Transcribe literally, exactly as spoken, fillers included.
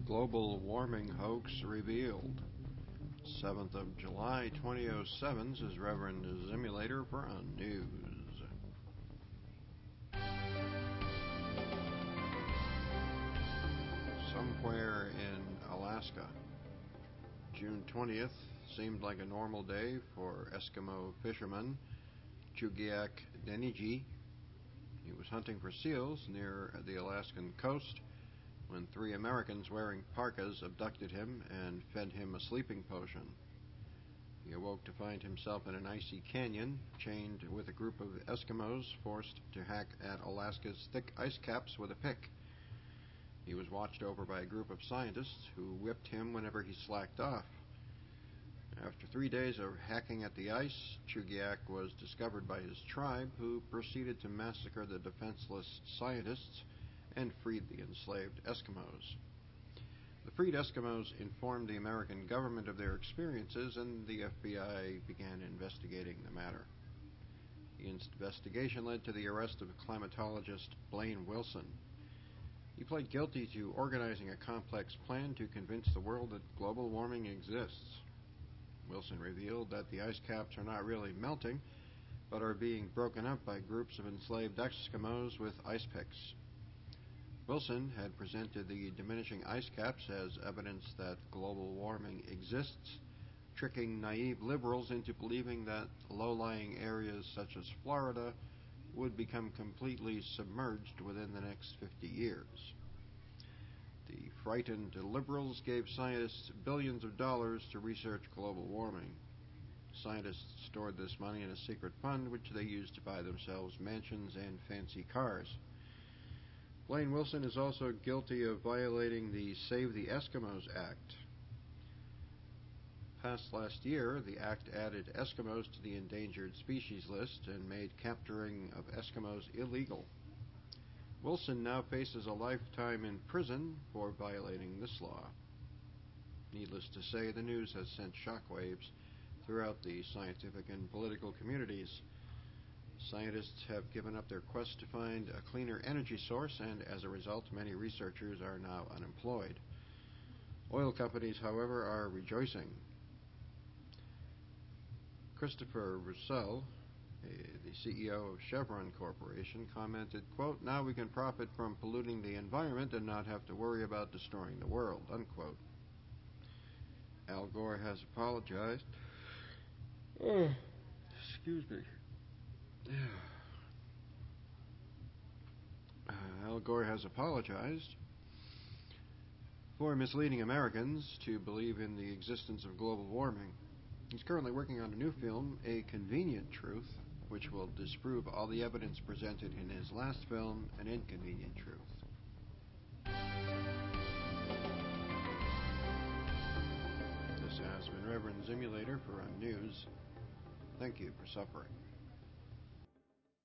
Global warming hoax revealed. seventh of July twenty oh seven is Reverend Zimulator for Unnews. Somewhere in Alaska, June twentieth seemed like a normal day for Eskimo fisherman Chugiak Deniji. He was hunting for seals near the Alaskan coast when three Americans wearing parkas abducted him and fed him a sleeping potion. He awoke to find himself in an icy canyon, chained with a group of Eskimos forced to hack at Alaska's thick ice caps with a pick. He was watched over by a group of scientists who whipped him whenever he slacked off. After three days of hacking at the ice, Chugiak was discovered by his tribe, who proceeded to massacre the defenseless scientists and freed the enslaved Eskimos. The freed Eskimos informed the American government of their experiences, and the F B I began investigating the matter. The investigation led to the arrest of climatologist Blaine Wilson. He pled guilty to organizing a complex plan to convince the world that global warming exists. Wilson revealed that the ice caps are not really melting, but are being broken up by groups of enslaved Eskimos with ice picks. Wilson had presented the diminishing ice caps as evidence that global warming exists, tricking naive liberals into believing that low-lying areas such as Florida would become completely submerged within the next fifty years. The frightened liberals gave scientists billions of dollars to research global warming. Scientists stored this money in a secret fund, which they used to buy themselves mansions and fancy cars. Blaine Wilson is also guilty of violating the Save the Eskimos Act. Passed last year, the act added Eskimos to the endangered species list and made capturing of Eskimos illegal. Wilson now faces a lifetime in prison for violating this law. Needless to say, the news has sent shockwaves throughout the scientific and political communities. Scientists have given up their quest to find a cleaner energy source, and as a result, many researchers are now unemployed. Oil companies, however, are rejoicing. Christopher Russell, the C E O of Chevron Corporation, commented, quote, "Now we can profit from polluting the environment and not have to worry about destroying the world," unquote. Al Gore has apologized. Oh, excuse me. Uh, Al Gore has apologized for misleading Americans to believe in the existence of global warming. He's currently working on a new film, A Convenient Truth, which will disprove all the evidence presented in his last film, An Inconvenient Truth. This has been Reverend Zimulator for Unnews. Thank you for suffering.